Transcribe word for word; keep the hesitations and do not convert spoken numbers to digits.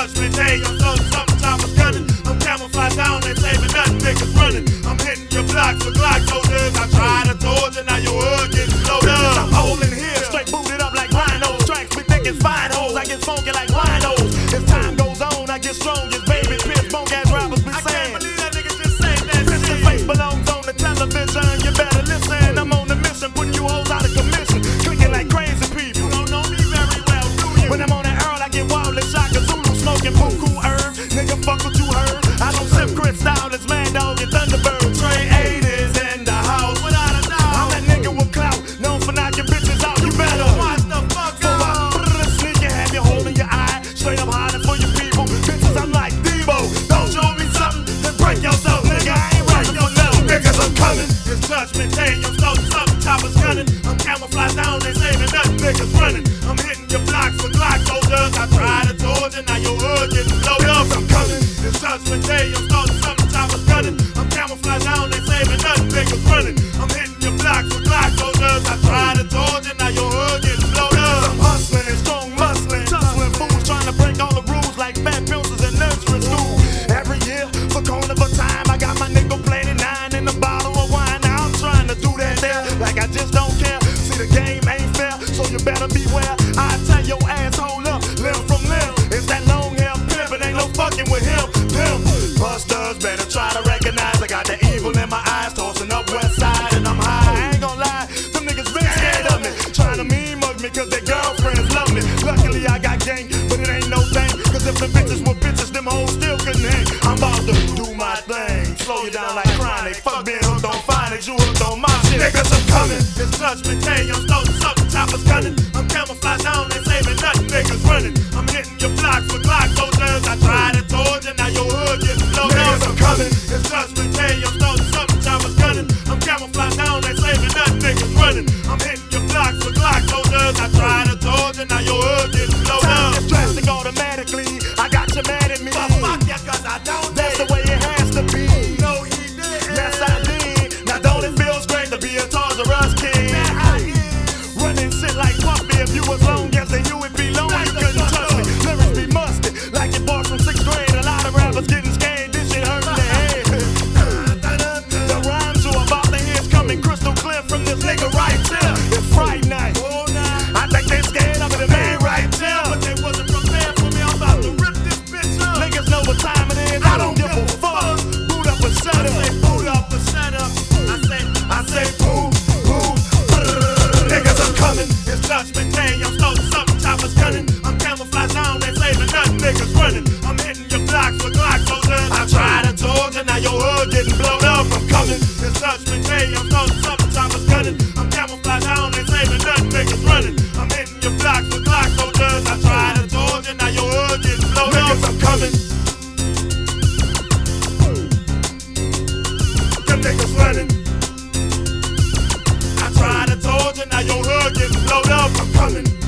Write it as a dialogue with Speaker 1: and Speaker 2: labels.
Speaker 1: Judgment Day, I'm so something choppers gunning. I'm camouflage down and saving nothing, niggas running. I'm hitting your blocks with Glock soldiers. I tried to told you, now your hood getting slowed up. I'm holding here, straight booted up like rhinos. Tracks be thick as fine hoes, I get funky like winos. As time goes on, I get strong as baby pitch. Bone ass rappers be saying, I can't believe that nigga just say that shit. Your face belongs on the television, you better listen. I'm on the mission, putting you hoes out of commission. Clicking like crazy people. You don't know me very well, do you? When I'm on the Earl, I get wild and Shaka Zulu, smoking buku herb. Nigga, fuck what you heard. I don't sip crystal, it's Mad Dog and Thunderbird. Trey eighties in the house, without a doubt. I'm that nigga with clout, known for knocking bitches out. You better watch the fuck out. Sneak and have you holding your eye, straight up hiding for your people. Bitches, I'm like Debo. Don't show me something, then break yourself, nigga. I ain't right for nothing, niggas. I'm coming. It's Judgment Day, I'm so something, choppers gunning. I'm camouflage down and saving nothing, niggas running. I'm hitting your blocks with Glock soldiers. I tried to told you, now your hood getting blowed up. I'm coming. It's Judgment Day, I'm so something, choppers gunning. I'm camouflage down and saving nothing, niggas running. I'm hitting your blocks with Glock soldiers. I tried to told you, now your hood getting blowed up. I'm hustling and strong muscling, tussling fools trying to break all the rules like fat pencils in nursery school. Every year for carnival time, I got my nigga plated nine in a bottle of wine. Now I'm trying to do that there, like I just don't care. See, the game ain't fair, so you better beware. I tell your asshole up, limb from limb. It's that long hair pimp, it ain't no fucking with him. Pimp busters better try to recognize I got the evil in my eyes, tossing up west side and I'm high. I ain't gonna lie, them niggas been scared of me, trying to mean mug me cause their girlfriends love me. Luckily I got gang, but it ain't no thing, cause if the bitches were bitches, them hoes still couldn't hang. I'm about to do my thing, slow you down like chronic. Fuck being hooked on phonics, you hooked on my shit. Niggas, I'm coming. It's Judgment Day, I'm starting something, choppers gunning. I'm camouflage down and saving nothing, niggas running. I'm hitting your blocks with Glock soldiers. I tried to told you, now your hood getting blowed up. Niggas, I'm coming. It's Judgment Day, I'm starting something, choppers gunning. I'm camouflage down and saving nothing, niggas running. I'm hitting your blocks with Glock soldiers. I tried to told you, now your hood getting blowed up. It's plastic automatically, I got you mad at me. Well, fuck ya, cause I don't. That's the way it has to be. No, he did. Yes, I did. Now don't it feels great to be a Toys R Us kid? Running shit like Puffy. If you was long as then you would be lonely. You couldn't touch me. Lyrics be musty, like your boy from sixth grade. A lot of rappers getting scared. This shit hurting their head. The rhymes you about to hear is coming crystal clear from this nigga right here. It's Friday night. I think they scared of the man right here, but they wasn't prepared for me. I'm about to rip this bitch up. Niggas know what time it is. I don't give a fuck. Boot up and shut up. I say boot up and shut up. I say, I say boot, boot. Niggas, I'm coming. It's Judgment Day. I'm starting something, choppers gunning. I'm camouflage down and saving nothing, niggas running. I'm hitting your blocks with Glock soldiers. I tried to told you, now your hood getting blown up. I'm coming. It's Judgment Day. I'm starting something, choppers gunning. I'm camouflage down and saving nothing, niggas running. I'm hitting your blocks with Glock soldiers. I tried to told you, now your hood getting blown up. Niggas, I'm coming. Them niggas running. I tried to told you, now your hood getting blowed up. I'm coming.